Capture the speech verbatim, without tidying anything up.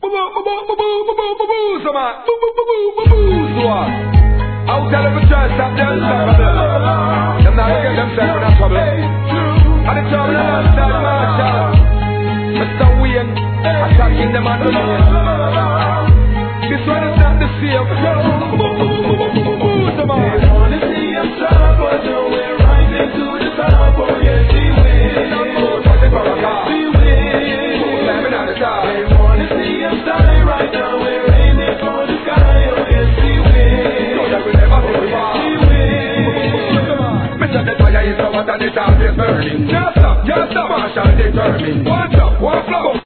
I'll tell them to try to stop them, stop them. Them not gonna get themselves in a trouble. And the trouble alongside Marshall, Mister Wayne, attacking them on the main. This one is not the same. They wanna see us stop, but no, we're rising to the top. Oh yes, we win. We win. They wanna see us die right now. We're aiming for the sky. Oh yes, we win. Mister the fire is the water, the top is burning. Just stop, just stop, Marshall determined. One drop, one flow,